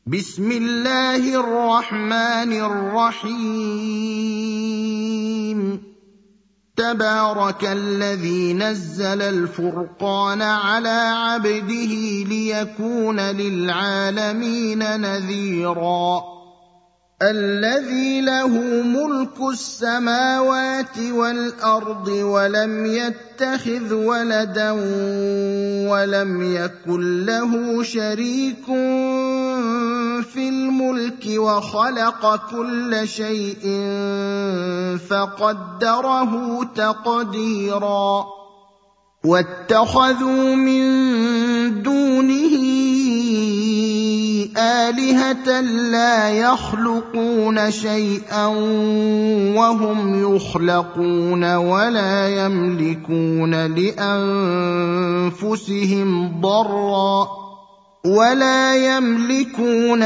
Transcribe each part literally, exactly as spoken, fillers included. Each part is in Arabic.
بسم الله الرحمن الرحيم تبارك الذي نزل الفرقان على عبده ليكون للعالمين نذيرا الذي له ملك السماوات والأرض ولم يتخذ ولدا ولم يكن له شريك في الملك وخلق كل شيء فقدره تقديرا واتخذوا من دونه آلهة لا يخلقون شيئا وهم يخلقون ولا يملكون لأنفسهم ضرا ولا يملكون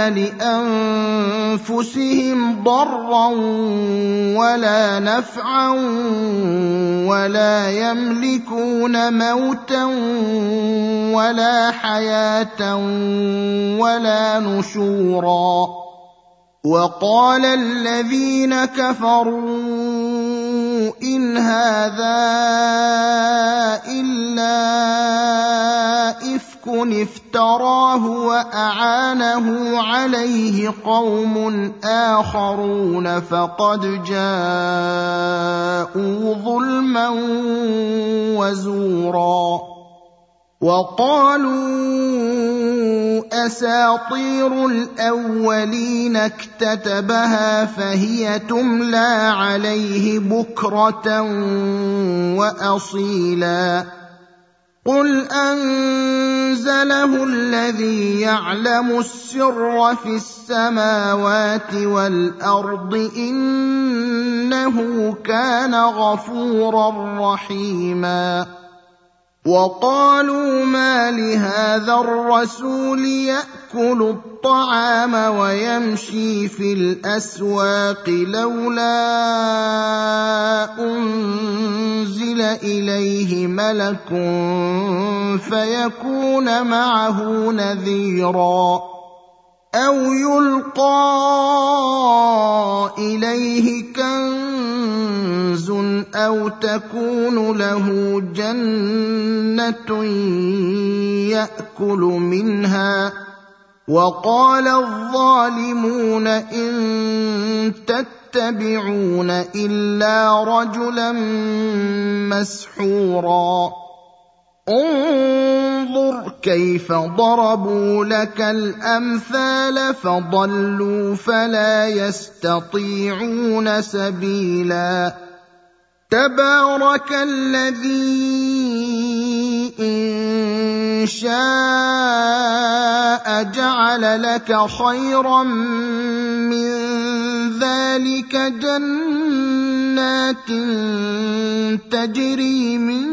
لأنفسهم ضرا ولا نفعا ولا يملكون موتا ولا حياة ولا نشورا وقال الذين كفروا إن هذا إلا إفك افتراه وأعانه عليه قوم آخرون فقد جاءوا ظلما وزورا وقالوا أساطير الأولين اكتتبها فهي تملى عليه بكرة وأصيلا قل أنزله الذي يعلم السر في السماوات والأرض إنه كان غفورا رحيما وقالوا ما لهذا الرسول يأكل الطعام ويمشي في الأسواق لولا أنزل إليه ملك فيكون معه نذيرا أو يلقى إليه كنز أو تكون له جنة يأكل منها وقال الظالمون إن تتبعون إلا رجلا مسحورا انظر كيف ضربوا لك الأمثال فضلوا فلا يستطيعون سبيلا تبارك الذي إن شاء جعل لك خيرا من ذلك جنات تجري من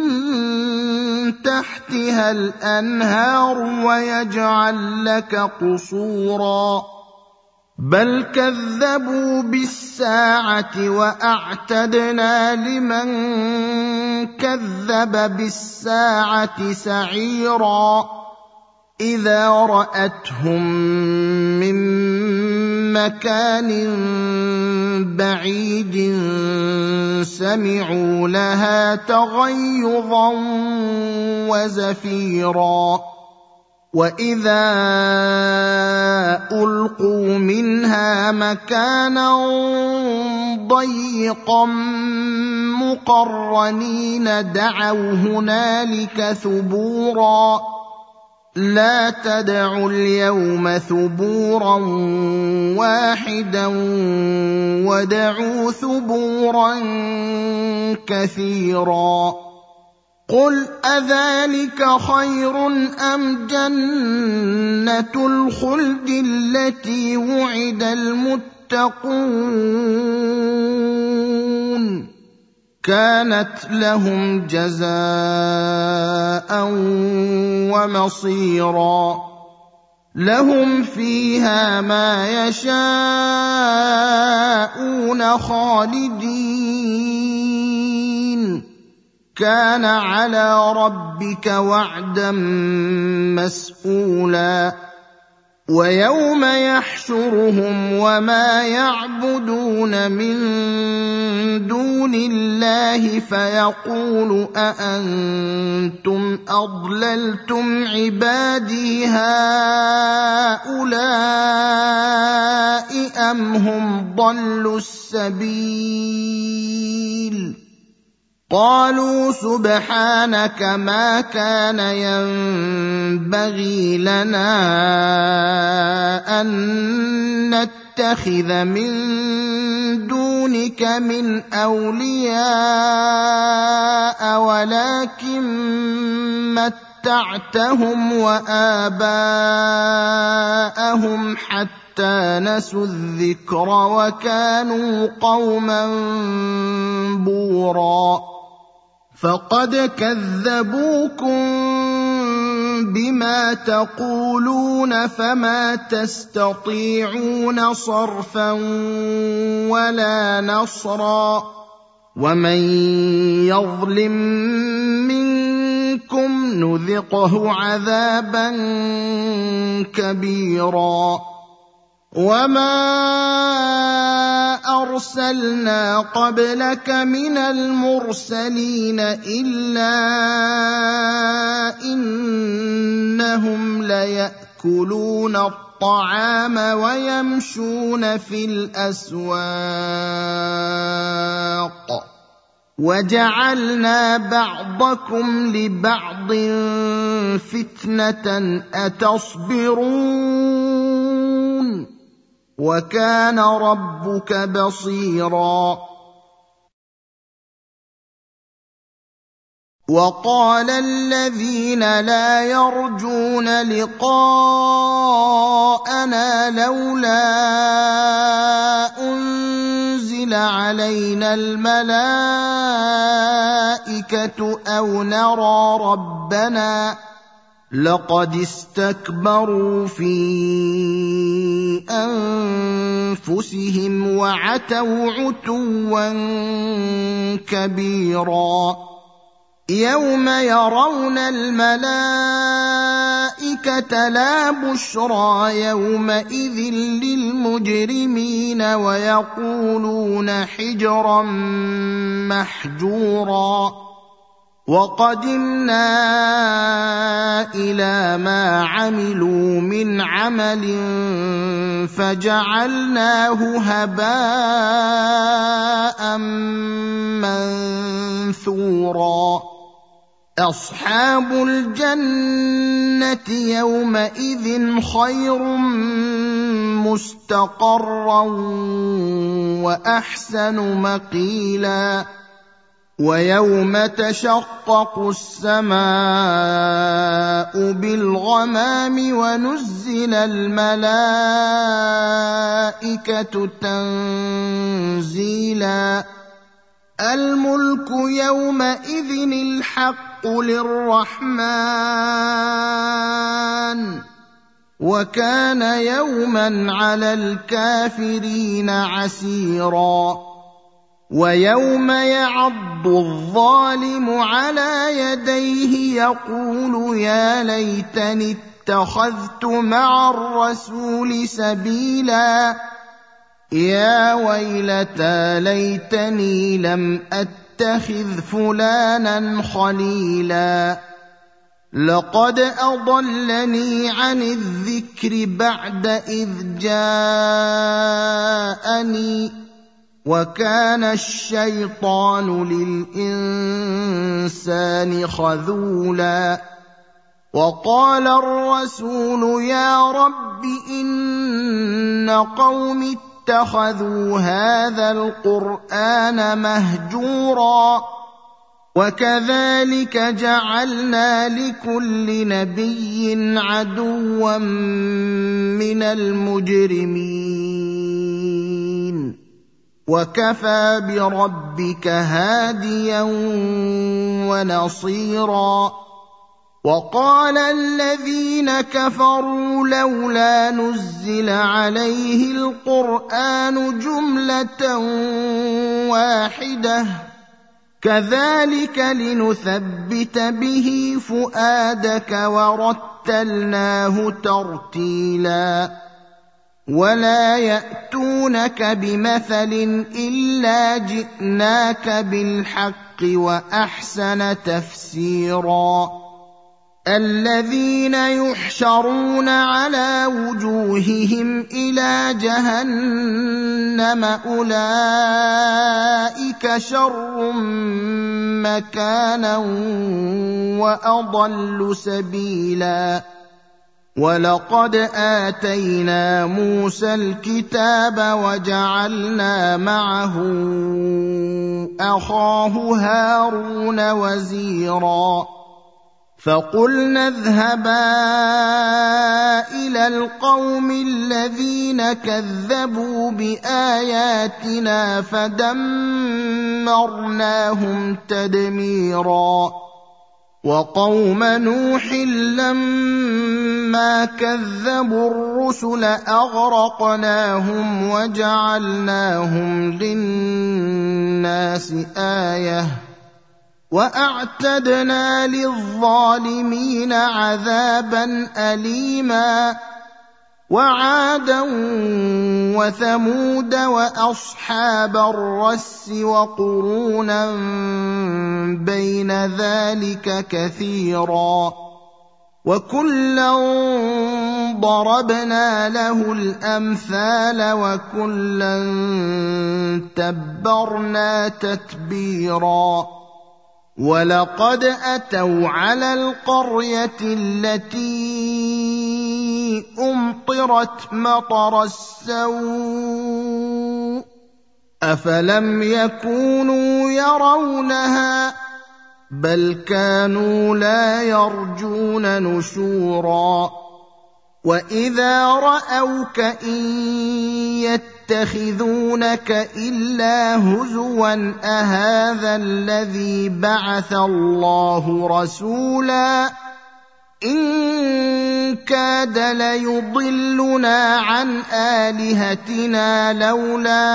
تحتها الأنهار ويجعل لك قصورا بل كذبوا بالساعة وأعتدنا لمن كذب بالساعة سعيرا إذا رأتهم من مكان بعيد سمعوا لها تغيظا وزفيرا وإذا ألقوا منها مكانا ضيقا مقرنين دعوا هنالك ثبورا لا تدعوا اليوم ثبورا واحدا ودعوا ثبورا كثيرا قل أذلك خير أم جنة الخلد التي وعد المتقون كانت لهم جزاء ومصيرا لهم فيها ما يشاءون خالدين كان على ربك وعدا مسئولا ويوم يحشرهم وما يعبدون من دون الله فيقول أأنتم أضللتم عبادي هؤلاء أم هم ضلوا السبيل قالوا سبحانك ما كان ينبغي لنا أن نتخذ من دونك من أولياء ولكن متعتهم وآباءهم حتى نسوا الذكر وكانوا قوما بورا فقد كذبوكم بما تقولون فما تستطيعون صرفا ولا نصرا ومن يظلم منكم نذقه عذابا كبيرا وما أرسلنا قبلك من المرسلين إلا إنهم ليأكلون الطعام ويمشون في الأسواق وجعلنا بعضكم لبعض فتنة أتصبرون وكان ربك بصيرا وقال الذين لا يرجون لقاءنا لولا أنزل علينا الملائكة أو نرى ربنا لقد استكبروا في أنفسهم وعتوا عتوا كبيرا يوم يرون الملائكة لا بشرى يومئذ للمجرمين ويقولون حجرا محجورا وقدمنا إلى ما عملوا من عمل فجعلناه هباء منثورا أصحاب الجنة يومئذ خير مستقرا وأحسن مقيلا ويوم تشقق السماء بالغمام ونزل الملائكة تنزيلا الملك يومئذ الحق للرحمن وكان يوما على الكافرين عسيرا ويوم يعض الظالم على يديه يقول يا ليتني اتخذت مع الرسول سبيلا يا ويلتى ليتني لم أتخذ فلانا خليلا لقد أضلني عن الذكر بعد إذ جاءني وكان الشيطان للإنسان خذولا وقال الرسول يا رب إن قوم اتخذوا هذا القرآن مهجورا وكذلك جعلنا لكل نبي عدوا من المجرمين وكفى بربك هاديا ونصيرا وقال الذين كفروا لولا نزل عليه القرآن جملة واحدة كذلك لنثبت به فؤادك ورتلناه وَرَتَّلْنَاهُ تَرْتِيلًا وَلَا يَأْتُونَكَ بِمَثَلٍ إِلَّا جِئْنَاكَ بِالْحَقِّ وَأَحْسَنَ تَفْسِيرًا الَّذِينَ يُحْشَرُونَ عَلَى وُجُوهِهِمْ إِلَى جَهَنَّمَ أُولَئِكَ شَرٌّ مَّكَانًا وَأَضَلُّ سَبِيلًا وَلَقَدْ آتَيْنَا مُوسَى الْكِتَابَ وَجَعَلْنَا مَعَهُ أَخَاهُ هَارُونَ وَزِيرًا فَقُلْنَا اذْهَبَا إِلَى الْقَوْمِ الَّذِينَ كَذَّبُوا بِآيَاتِنَا فَدَمَّرْنَاهُمْ تَدْمِيرًا وَقَوْمَ نُوحٍ لَّمَّا كَذَّبُوا الرُّسُلَ أَغْرَقْنَاهُمْ وَجَعَلْنَاهُمْ لِلنَّاسِ آيَةً وَأَعْتَدْنَا لِلظَّالِمِينَ عَذَابًا أَلِيمًا وَعَادًا وَثَمُودَ وَأَصْحَابَ الرَّسِّ وَقُرُونًا بَيْنَ ذَلِكَ كَثِيرًا وَكُلًّا ضَرَبْنَا لَهُ الْأَمْثَالَ وَكُلًّا تَبَّرْنَا تَتْبِيرًا وَلَقَدْ أَتَوْا عَلَى الْقَرْيَةِ الَّتِي أُمْطِرَتْ مَطَرَ السَّوْءِ أَفَلَمْ يَكُونُوا يَرَوْنَهَا بَلْ كَانُوا لَا يَرْجُونَ نُشُورًا وَإِذَا رَأَوْكَ إِن يَتَّخِذُونَكَ إِلَّا هُزُوًا أَهَٰذَا الَّذِي بَعَثَ اللَّهُ رَسُولًا إِن كَادَ لَيُضِلُّنَا عَنْ آلِهَتِنَا لَوْلَا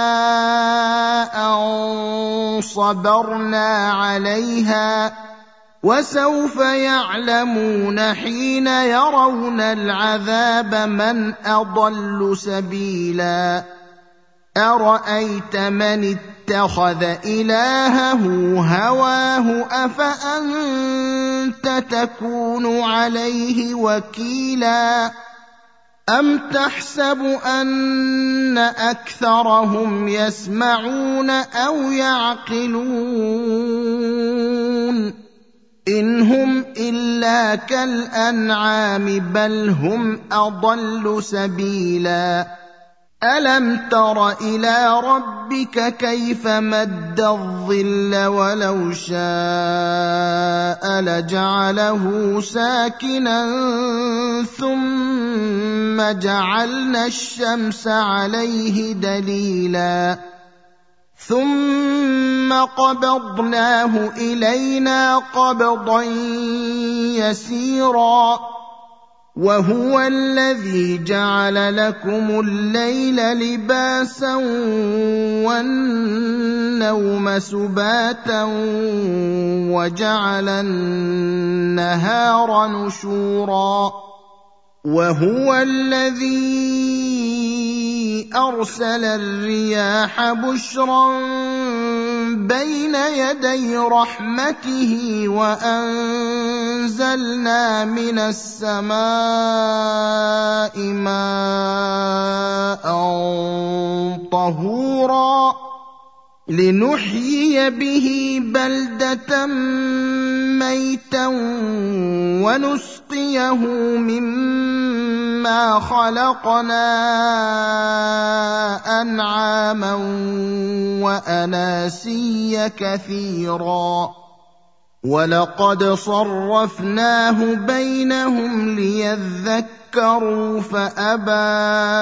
أَن صَبَرْنَا عَلَيْهَا وَسَوْفَ يَعْلَمُونَ حِينَ يَرَوْنَ الْعَذَابَ مَنْ أَضَلُّ سَبِيلًا أَرَأَيْتَ مَنِ اتَّخَذَ إِلَٰهَهُ هَوَاهُ أَفَأَنتَ تَكُونُ عَلَيْهِ وَكِيلًا أَمْ تَحْسَبُ أَنَّ أَكْثَرَهُمْ يَسْمَعُونَ أَوْ يَعْقِلُونَ إِنْ هُمْ إِلَّا كَالْأَنْعَامِ بَلْ هُمْ أَضَلُّ سَبِيلًا أَلَمْ تَرَ إِلَىٰ رَبِّكَ كَيْفَ مَدَّ الظِّلَّ وَلَوْ شَاءَ لَجَعَلَهُ سَاكِنًا ثُمَّ جَعَلْنَا الشَّمْسَ عَلَيْهِ دَلِيلًا ثُمَّ قَبَضْنَاهُ إِلَيْنَا قَبْضًا يَسِيرًا وَهُوَ الَّذِي جَعَلَ لَكُمُ اللَّيْلَ لِبَاسًا وَالنَّوْمَ سُبَاتًا وَجَعَلَ النَّهَارَ نُشُورًا وَهُوَ الَّذِي أَرْسَلَ الرِّيَاحَ بُشْرًا بَيْنَ يَدَيْ رَحْمَتِهِ وَأَنزَلْنَا مِنَ السَّمَاءِ مَاءً طَهُورًا لِنُحْيِيَ بِهِ بَلْدَةً مَّيْتًا وَنُسْقِيَهُ مِمَّا خَلَقْنَا أَنْعَامًا وَأَنَاسِيَّ كَثِيرًا وَلَقَدْ صَرَّفْنَاهُ بَيْنَهُمْ لِيَذَّكَّرُوا فَأَبَىٰ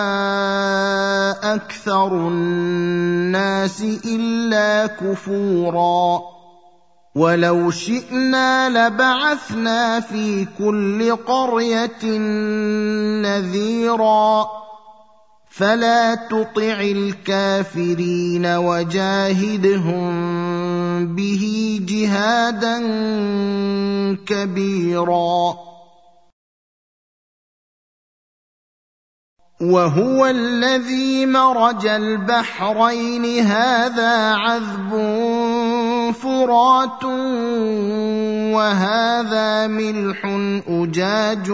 أَكْثَرُ النَّاسِ إِلَّا كُفُورًا وَلَوْ شِئْنَا لَبَعَثْنَا فِي كُلِّ قَرْيَةٍ نَّذِيرًا فَلَا تُطِعِ الْكَافِرِينَ وَجَاهِدْهُم بِهِ جِهَادًا كَبِيرًا وهو الذي مرج البحرين هذا عذب فرات وهذا ملح أجاج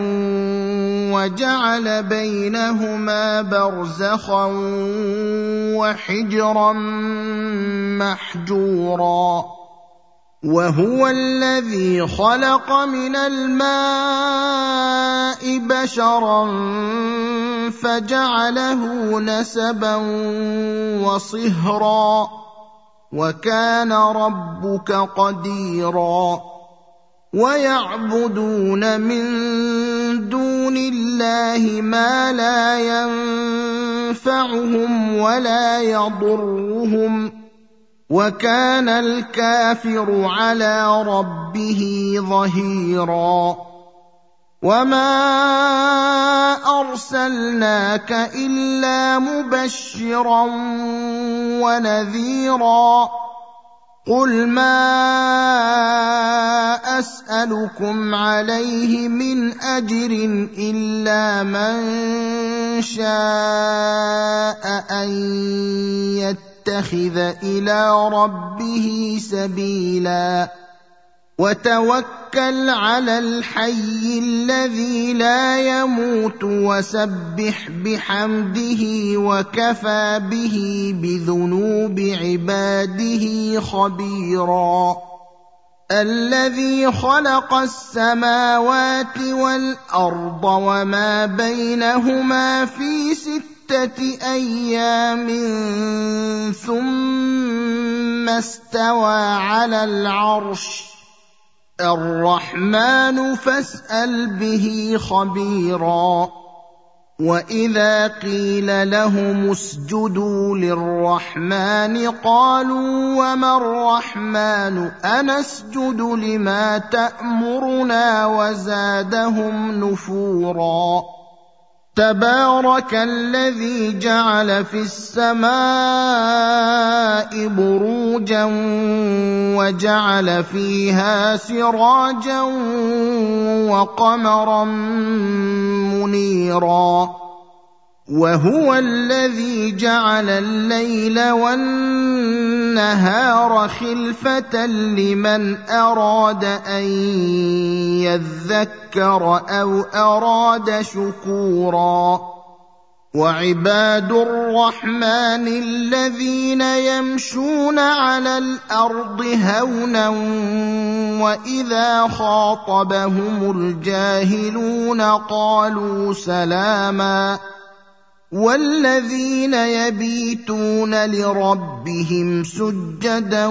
وجعل بينهما برزخا وحجرا محجورا وهو الذي خلق من الماء بشرا فجعله نسبا وصهرا وكان ربك قديرا ويعبدون من دون الله ما لا ينفعهم ولا يضرهم وكان الكافر على ربه ظهيرا وما أرسلناك إلا مبشرا ونذيرا قل ما أسألكم عليه من أجر إلا من شاء أن يتخذ إلى ربه سبيلا وتوكل على الحي الذي لا يموت وسبح بحمده وكفى به بذنوب عباده خبيرا الذي خلق السماوات والأرض وما بينهما في ستة أيام ثم استوى على العرش الرحمن فاسأل به خبيرا وإذا قيل لهم اسجدوا للرحمن قالوا وما الرحمن أنسجد لما تأمرنا وزادهم نفورا تبارك الذي جعل في السماء بروجا وجعل فيها سراجا وقمرا منيرا وهو الذي جعل الليل والنهار خلفة لمن أراد أن يذكر أو أراد شكورا وعباد الرحمن الذين يمشون على الأرض هونا وإذا خاطبهم الجاهلون قالوا سلاما والذين يبيتون لربهم سجدا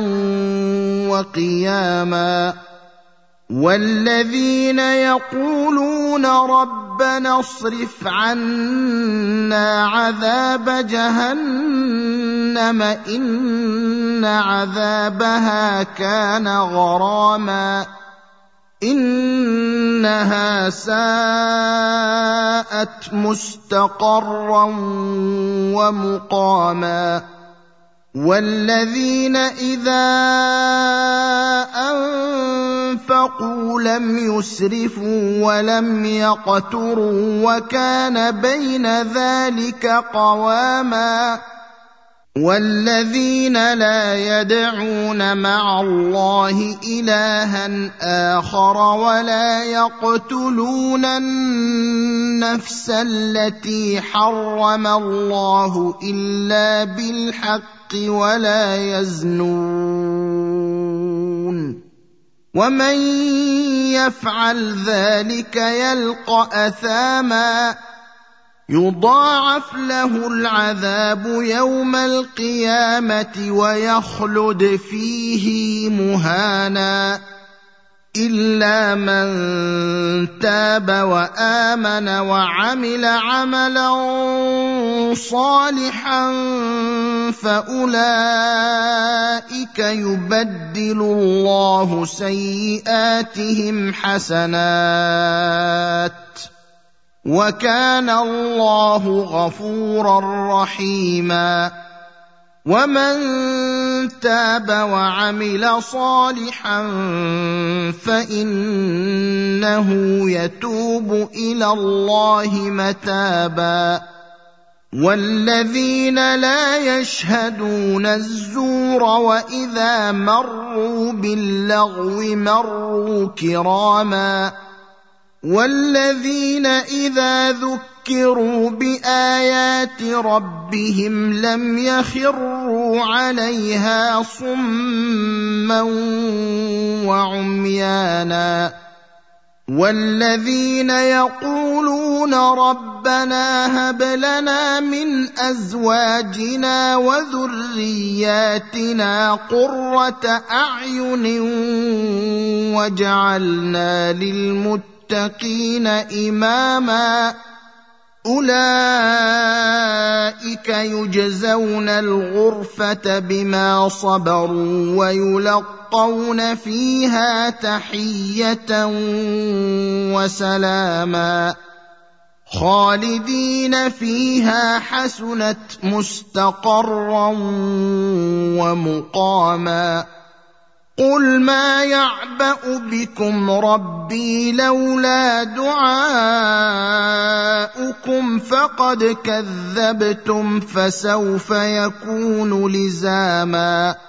وقياما والذين يقولون ربنا اصرف عنا عذاب جهنم إن عذابها كان غراما إنها ساءت مستقرا ومقاما والذين إذا أنفقوا لم يسرفوا ولم يقتروا وكان بين ذلك قواما والذين لا يدعون مع الله إلها آخر ولا يقتلون النفس التي حرم الله إلا بالحق ولا يزنون ومن يفعل ذلك يلقى أثاما يضاعف له العذاب يوم القيامة ويخلد فيه مهانا إلا من تاب وآمن وعمل عملا صالحا فأولئك يبدل الله سيئاتهم حسنات وكان الله غفورا رحيما ومن تاب وعمل صالحا فإنه يتوب إلى الله متابا والذين لا يشهدون الزور وإذا مروا باللغو مروا كراما والذين إذا ذكروا بآيات ربهم لم يخروا عليها صما وعميانا والذين يقولون ربنا هب لنا من أزواجنا وذرياتنا قرة أعين واجعلنا للمتقين إماما أولئك يجزون الغرفة بما صبروا ويلقون فيها تحية وسلاما خالدين فيها حسنت مستقرا ومقاما قل ما يعبأ بكم ربي لولا دعاؤكم فقد كذبتم فسوف يكون لزاما